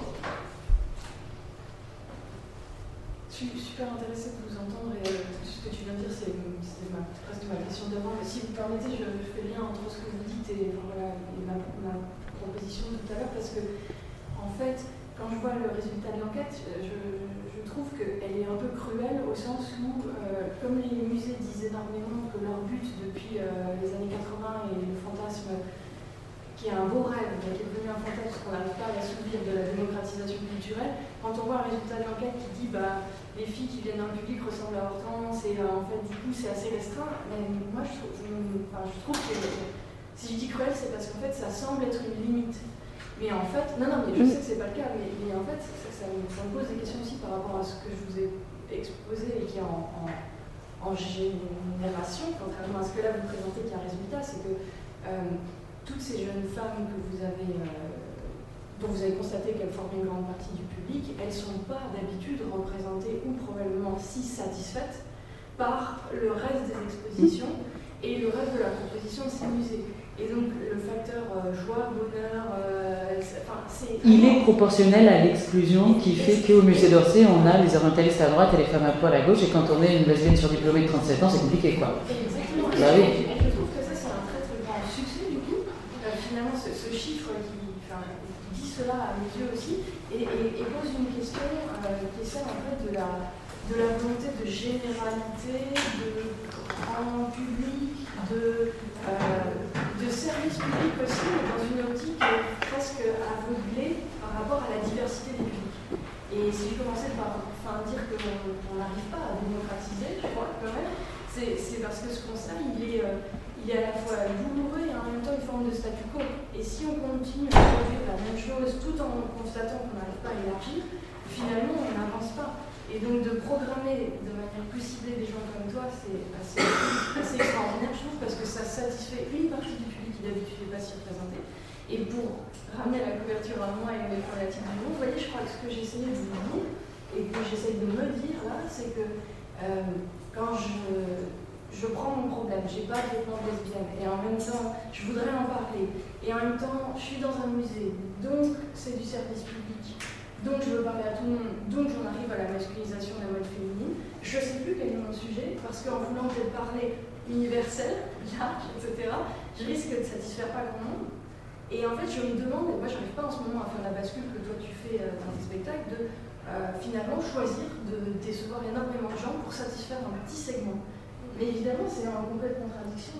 Je suis super intéressée de vous entendre et ce que tu viens de dire, c'est presque ma question d'avant. Si vous permettez, je fais lien entre ce que vous dites et, voilà, et ma proposition tout à l'heure, parce que en fait, quand je vois le résultat de l'enquête, je trouve qu'elle est un peu cruelle au sens où, comme les musées disent énormément que leur but depuis les années 80 et le fantasme, qui est un beau rêve, mais qui est devenu un fantasme parce qu'on n'arrive pas à l'assouvir de la démocratisation culturelle, quand on voit un résultat de l'enquête qui dit les filles qui viennent dans le public ressemblent à Hortense et en fait du coup c'est assez restreint, mais moi je trouve que si je dis cruel c'est parce qu'en fait ça semble être une limite. Mais en fait, non, mais je sais que c'est pas le cas, mais en fait, ça me pose des questions aussi par rapport à ce que je vous ai exposé et qui est en génération, contrairement à ce que là vous présentez qui est un résultat, c'est que toutes ces jeunes femmes que vous avez, dont vous avez constaté qu'elles forment une grande partie du public, elles ne sont pas d'habitude représentées ou probablement si satisfaites par le reste des expositions et le reste de la proposition de ces musées. Et donc le facteur joie, bonheur, c'est...
Il est proportionnel à l'exclusion qui fait qu'au musée d'Orsay, on a les orientalistes à droite et les femmes à poil à gauche, et quand on est une lesbienne surdiplômée de 37 ans, c'est compliqué, quoi.
Exactement.
Bah oui.
Et je trouve que ça, c'est un très très grand succès, du coup. Finalement, ce chiffre qui dit cela à mes yeux aussi, et pose une question qui est celle, en fait, de la volonté de généralité, de grand public, de service public aussi, mais dans une optique presque aveuglée par rapport à la diversité des publics. Et si je commençais par dire qu'on n'arrive pas à démocratiser, je crois quand même, c'est parce que ce constat, il est à la fois douloureux et en même temps une forme de statu quo. Et si on continue à produire la même chose tout en constatant qu'on n'arrive pas à élargir, finalement on n'avance pas. Et donc de programmer de manière plus ciblée des gens comme toi, c'est assez extraordinaire, je trouve, parce que ça satisfait une partie du public qui d'habitude n'est pas si représenté. Et pour ramener la couverture à moi et mes problématiques du monde, vous voyez, je crois que ce que j'essayais de vous dire, et que j'essaye de me dire là, c'est que quand je prends mon problème, j'ai pas de vêtements lesbienne, et en même temps, je voudrais en parler, et en même temps, je suis dans un musée, donc c'est du service public. Donc je veux parler à tout le monde, donc j'en arrive à la masculinisation de la mode féminine. Je ne sais plus quel est mon sujet, parce qu'en voulant peut-être parler universel, large, etc., je risque de ne satisfaire pas grand monde. Et en fait, je me demande, et moi je n'arrive pas en ce moment à faire la bascule que toi tu fais dans tes spectacles, de finalement choisir de décevoir énormément de gens pour satisfaire un petit segment. Mais évidemment, c'est en complète contradiction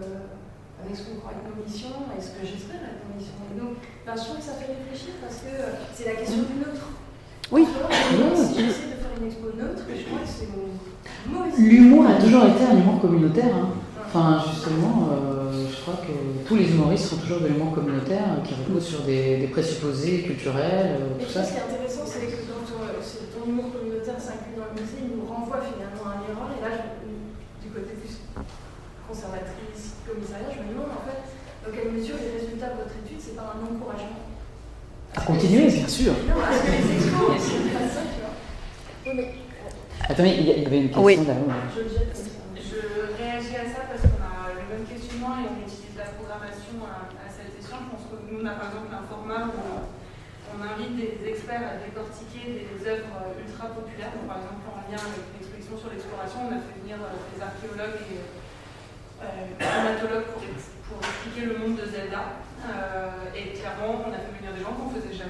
avec ce qu'on croit être nos missions et ce que j'espère être nos missions. Et donc, je trouve que ça fait réfléchir parce que c'est la question du neutre.
Oui.
Si j'essaie de faire une expo neutre, je crois que c'est mon mauvais.
L'humour a toujours été un humour communautaire. Hein. Enfin, justement, je crois que tous les humoristes font toujours de l'humour communautaire qui repose sur des présupposés culturels, tout ça.
Ce qui est intéressant, c'est que quand ton humour communautaire s'inclut dans le musée, il nous renvoie finalement à l'erreur. Et là, du côté plus conservatrice, commissariat, je me demande en fait dans quelle mesure les résultats de votre étude, c'est pas un encouragement
à continuer, bien sûr.
Non, parce que les expos, c'est pas ça, tu vois. Oui, mais...
Attendez, il y avait une question
oui.
là.
Je réagis à ça parce qu'on a le même questionnement et on utilise la programmation à cette session. Je pense que nous, on a par exemple un format où on invite des experts à décortiquer des œuvres ultra populaires. Donc, par exemple, en lien avec l'exposition sur l'exploration, on a fait venir des archéologues et climatologues pour expliquer le monde de Zelda. Et clairement, on a fait venir des gens qu'on ne faisait jamais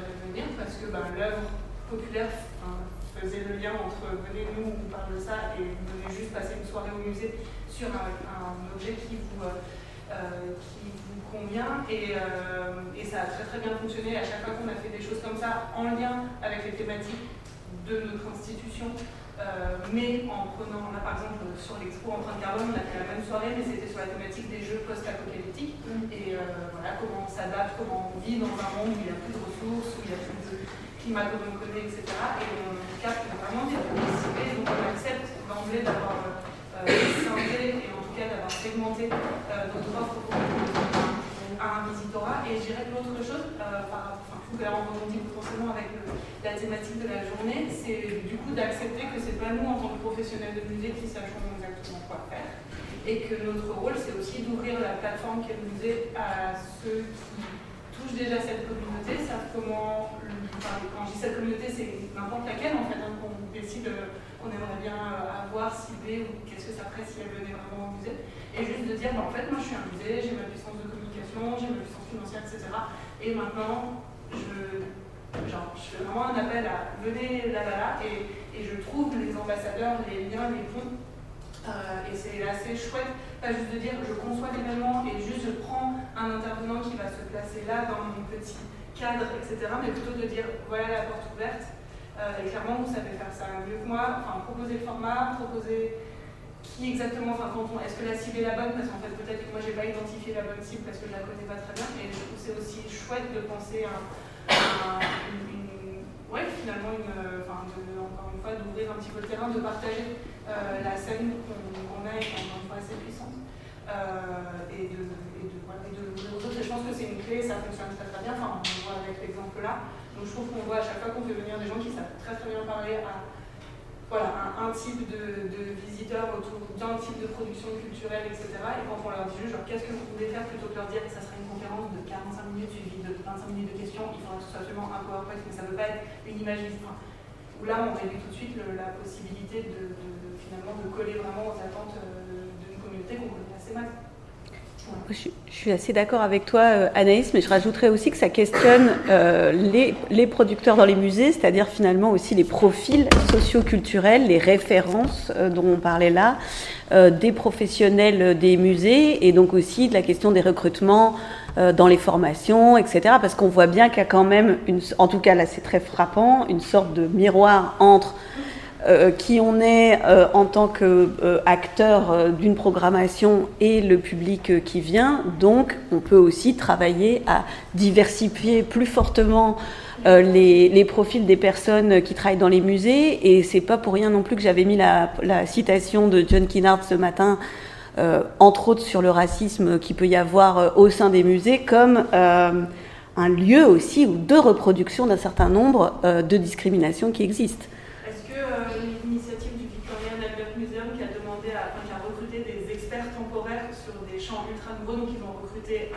puisque l'œuvre populaire faisait le lien entre venez nous, on parle de ça, et venez juste passer une soirée au musée sur un objet qui vous convient. Et ça a très très bien fonctionné. À chaque fois qu'on a fait des choses comme ça, en lien avec les thématiques de notre institution, mais en prenant, là par exemple sur l'expo Empreinte Carbone, on a fait la même soirée, mais c'était sur la thématique des jeux post-apocalyptiques. Et voilà, comment on s'adapte, comment on vit dans un monde où il n'y a plus de ressources, où il n'y a plus de climat comme on connaît, etc. Et on capte vraiment des publicités, donc on accepte d'emblée d'avoir scindé, et en tout cas d'avoir segmenté notre offre pour un visitorat. Et je dirais que l'autre chose, que là on rebondit potentiellement avec la thématique de la journée, c'est du coup d'accepter que c'est pas nous en tant que professionnels de musée qui sachons exactement quoi faire, et que notre rôle c'est aussi d'ouvrir la plateforme qu'est le musée à ceux qui touchent déjà cette communauté, savent comment, quand je dis cette communauté c'est n'importe laquelle en fait, qu'on décide qu'on aimerait bien avoir, cibler, ou qu'est-ce que ça ferait si elle venait vraiment au musée, et juste de dire en fait moi je suis un musée, j'ai ma puissance de communication, j'ai ma puissance financière, etc. Et maintenant je fais vraiment un appel à venez là, et je trouve les ambassadeurs, les liens, les ponts, et c'est assez chouette, pas juste de dire je conçois l'événement et juste je prends un intervenant qui va se placer là dans mon petit cadre, etc., mais plutôt de dire voilà la porte ouverte, et clairement vous savez faire ça mieux que moi, proposer le format, proposer qui exactement, est-ce que la cible est la bonne, parce qu'en fait peut-être que moi j'ai pas identifié la bonne cible parce que je la connais pas très bien, et je trouve que c'est aussi chouette de penser encore une fois, d'ouvrir un petit peu le terrain, de partager la scène qu'on a et qui est encore une fois assez puissante, et de l'ouvrir aux autres. Et je pense que c'est une clé, ça fonctionne très très bien, on le voit avec l'exemple là. Donc je trouve qu'on voit à chaque fois qu'on fait venir des gens qui savent très très bien parler à un type de visiteurs autour d'un type de production culturelle, etc. Et quand on leur dit juste, qu'est-ce que vous voulez faire, plutôt que leur dire que ça sera une conférence de 45 minutes suivie de 25 minutes de questions, il faudra que ce soit absolument un PowerPoint, mais ça ne veut pas être une image visible. Où là, on réduit tout de suite la possibilité finalement de coller vraiment aux attentes d'une communauté qu'on connaît assez mal.
Je suis assez d'accord avec toi, Anaïs, mais je rajouterais aussi que ça questionne les producteurs dans les musées, c'est-à-dire finalement aussi les profils socio-culturels, les références dont on parlait là, des professionnels des musées, et donc aussi de la question des recrutements dans les formations, etc. Parce qu'on voit bien qu'il y a quand même, en tout cas là c'est très frappant, une sorte de miroir entre qui on est en tant qu'acteur d'une programmation et le public qui vient. Donc on peut aussi travailler à diversifier plus fortement les profils des personnes qui travaillent dans les musées, et c'est pas pour rien non plus que j'avais mis la citation de John Kinard ce matin, entre autres sur le racisme qu'il peut y avoir au sein des musées, comme un lieu aussi ou de reproduction d'un certain nombre de discriminations qui existent.
L'initiative du Victorian Albert Museum qui a demandé qui a recruté des experts temporaires sur des champs ultra nouveaux, donc ils ont recruté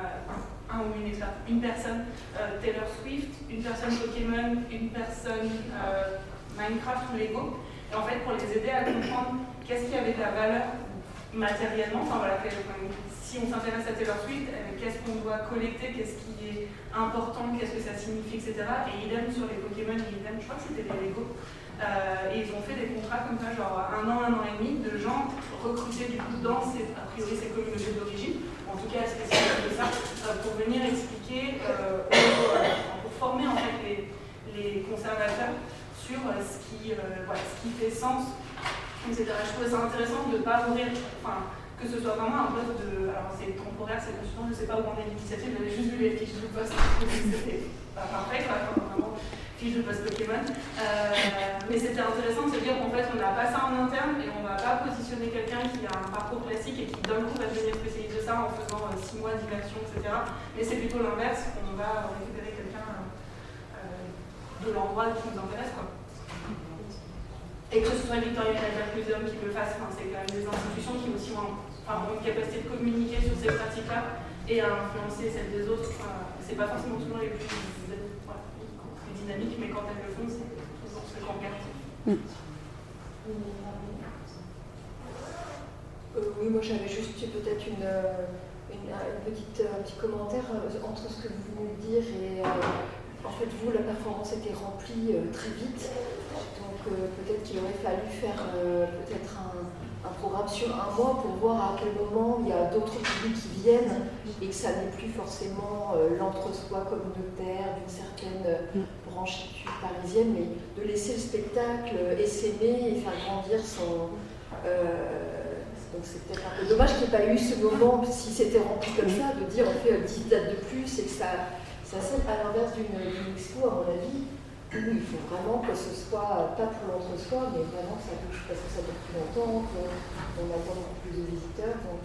une personne Taylor Swift, une personne Pokémon, une personne Minecraft ou Lego, et en fait pour les aider à comprendre qu'est-ce qui avait de la valeur matériellement, si on s'intéresse à Taylor Swift, qu'est-ce qu'on doit collecter, qu'est-ce qui est important, qu'est-ce que ça signifie, etc. Et idem sur les Pokémon, idem, je crois que c'était les Lego. Et ils ont fait des contrats comme ça, genre 1 an et demi, de gens recrutés du coup dans a priori ces communautés d'origine, en tout cas spécialistes de ça, pour venir expliquer, pour former en fait les conservateurs sur ce qui fait sens, etc. Je trouvais ça intéressant de ne pas ouvrir, que ce soit vraiment un poste de. Alors c'est temporaire, c'est consultant, je ne sais pas où on est l'initiative, j'avais juste vu les fiches de poste, c'était pas parfait, vraiment. Fiche de poste Pokémon, mais c'était intéressant de se dire qu'en fait on n'a pas ça en interne et on ne va pas positionner quelqu'un qui a un parcours classique et qui d'un coup va devenir spécialiste de ça en faisant 6 mois d'immersion, etc. Mais c'est plutôt l'inverse, on va récupérer quelqu'un de l'endroit qui nous intéresse, quoi. Et que ce soit le Victorian Albert Museum qui le fasse, c'est quand même des institutions qui aussi ont une capacité de communiquer sur ces pratiques-là et à influencer celles des autres. C'est pas forcément toujours les plus dynamique, mais quand elles le font, c'est toujours ce grand quartier.
Oui, moi j'avais juste peut-être un petit commentaire entre ce que vous venez de dire et en fait vous, la performance était remplie très vite. Donc peut-être qu'il aurait fallu faire peut-être un programme sur un mois pour voir à quel moment il y a d'autres publics qui viennent et que ça n'est plus forcément l'entre-soi communautaire d'une certaine branchitude parisienne, mais de laisser le spectacle essaimer et faire grandir son... donc c'est peut-être un peu dommage qu'il n'y ait pas eu ce moment, si c'était rempli comme ça, de dire on fait 10 dates de plus et que ça sonne à l'inverse d'une expo, à mon avis, où il faut vraiment que ce soit, pas pour l'entre-soi, mais vraiment que ça touche, parce que ça dure plus longtemps, qu'on attend beaucoup plus de visiteurs. Donc,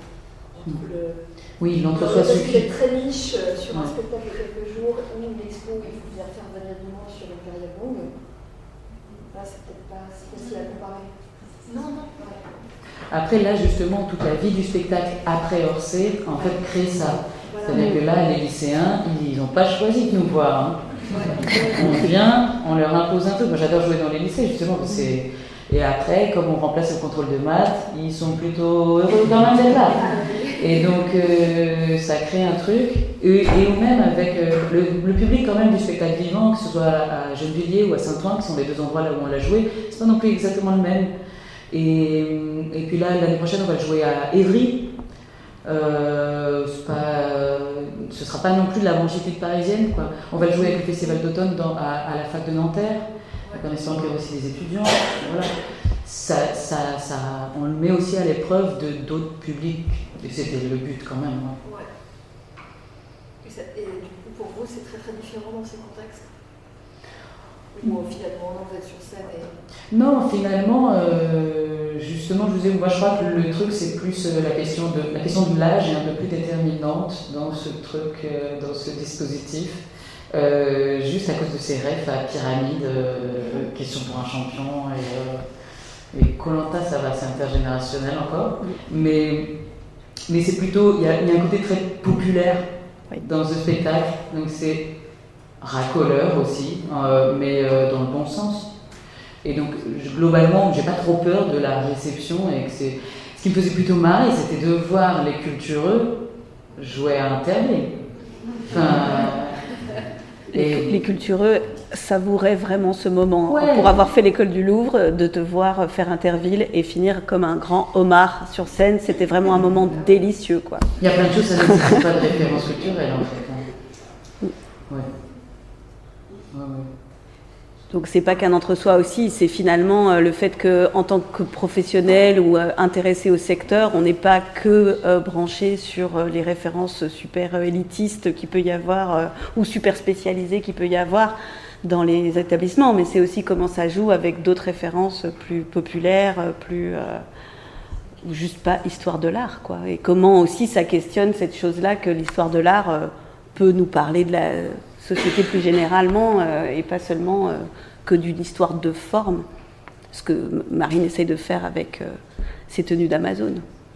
oui, l'entre-soi suffit.
Très niche sur un spectacle de quelques jours ou une expo, il faut bien faire venir du monde sur une période longue. Là, c'est peut-être pas si facile à comparer. Non. Ouais.
Après, là, justement, toute la vie du spectacle après Orsay, en fait, crée ça. Voilà. C'est-à-dire que là, les lycéens, ils n'ont pas choisi de nous voir. Hein. On vient, on leur impose un truc. Moi, j'adore jouer dans les lycées, justement, parce que c'est... Et après, comme on remplace le contrôle de maths, ils sont plutôt heureux quand même d'être là. Et donc, ça crée un truc. Et ou même avec le public quand même du spectacle vivant, que ce soit à Gennevilliers ou à Saint-Ouen, qui sont les deux endroits là où on l'a joué, c'est pas non plus exactement le même. Et puis là, l'année prochaine, on va le jouer à Évry. Ce sera pas non plus de la branchitude parisienne, quoi. On va le jouer avec le festival d'automne à la fac de Nanterre, en espérant qu'il y aura aussi des étudiants. Voilà. On le met aussi à l'épreuve de d'autres publics, et c'était le but quand même.
Ouais. Et du coup, pour vous, c'est très très différent dans ces contextes? Ou finalement, vous êtes sur scène et...
Non, finalement, justement, je vous disais, moi je crois que le truc c'est plus la question de l'âge est un peu plus déterminante dans ce truc, dans ce dispositif, juste à cause de ces rêves à pyramide, question pour un champion, et Koh-Lanta ça va, c'est intergénérationnel encore, mais c'est plutôt, il y a un côté très populaire dans ce spectacle, donc c'est racoleur aussi, mais dans le bon sens. Et donc, globalement, j'ai pas trop peur de la réception. Et que ce qui me faisait plutôt marrer, c'était de voir les cultureux jouer à Interville.
Les cultureux savouraient vraiment ce moment. Ouais. Pour avoir fait l'école du Louvre, de te voir faire Interville et finir comme un grand homard sur scène, c'était vraiment un moment délicieux, quoi.
Il y a plein de choses, ça ne nécessite pas de référence culturelle, en fait. Ouais.
Donc c'est pas qu'un entre-soi aussi, c'est finalement le fait qu'en tant que professionnel ou intéressé au secteur, on n'est pas que branché sur les références super élitistes qu'il peut y avoir ou super spécialisées qu'il peut y avoir dans les établissements, mais c'est aussi comment ça joue avec d'autres références plus populaires, ou juste pas histoire de l'art, quoi. Et comment aussi ça questionne cette chose-là que l'histoire de l'art peut nous parler de la société plus généralement et pas seulement que d'une histoire de forme, ce que Marine essaye de faire avec ses tenues d'Amazon.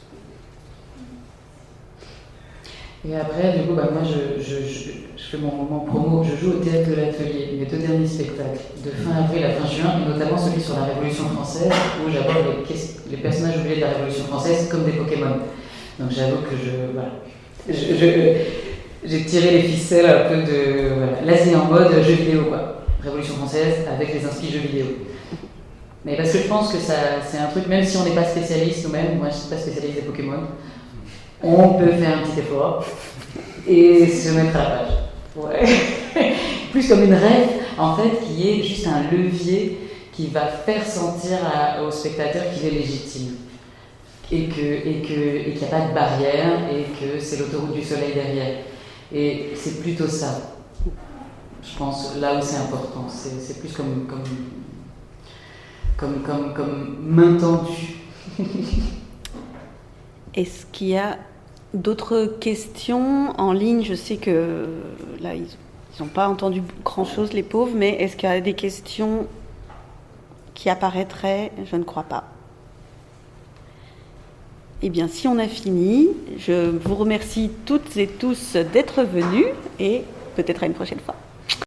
Et après, du coup, moi je fais mon moment promo, je joue au Théâtre de l'Atelier, mes 2 derniers spectacles, de fin avril à fin juin, et notamment celui sur la Révolution française, où j'aborde les personnages oubliés de la Révolution française comme des Pokémon. Donc j'avoue que j'ai tiré les ficelles un peu de... Voilà. Là, c'est en mode jeu vidéo, quoi. Révolution française avec les inscrits jeux vidéo. Mais parce que je pense que c'est un truc, même si on n'est pas spécialiste nous-mêmes, moi je ne suis pas spécialiste des Pokémon, on peut faire un petit effort et se mettre à la page. Ouais. Plus comme une rêve, en fait, qui est juste un levier qui va faire sentir au spectateur qu'il est légitime. Et qu'il n'y a pas de barrière et que c'est l'autoroute du soleil derrière. Et c'est plutôt ça, je pense, là où c'est important. C'est plus comme main tendue.
Est-ce qu'il y a d'autres questions en ligne? Je sais que là, ils n'ont pas entendu grand-chose, les pauvres, mais est-ce qu'il y a des questions qui apparaîtraient? Je ne crois pas. Eh bien, si on a fini, je vous remercie toutes et tous d'être venus et peut-être à une prochaine fois.